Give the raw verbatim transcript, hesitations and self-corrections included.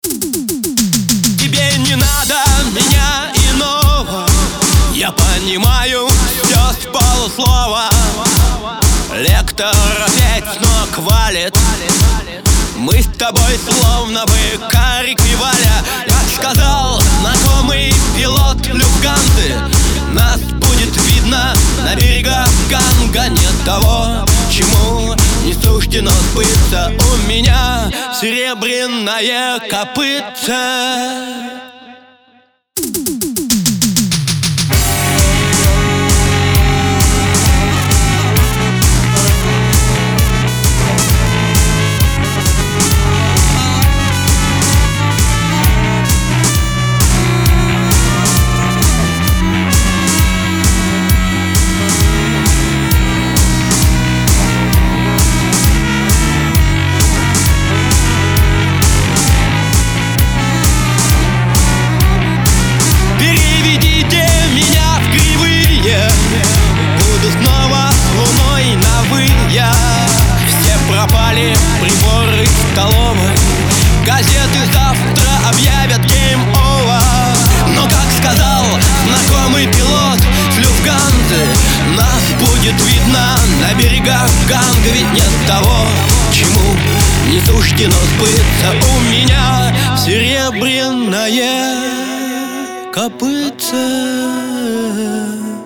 Тебе не надо меня иного, я понимаю все с полуслова. Лектор опять с ног валит, мы с тобой словно бы Карик и Валя. Как сказал знакомый пилот Люфтганзы, нас будет видно на берегах Ганга. Нет того, чему не суждено сбыться, у меня серебряное копытце. Пропали приборы в столовой, газеты завтра объявят гейм овер. Но, как сказал знакомый пилот с Люфтганзы, нас будет видно на берегах Ганга. Ведь нет того, чему не суждено сбыться, у меня серебряное копытце.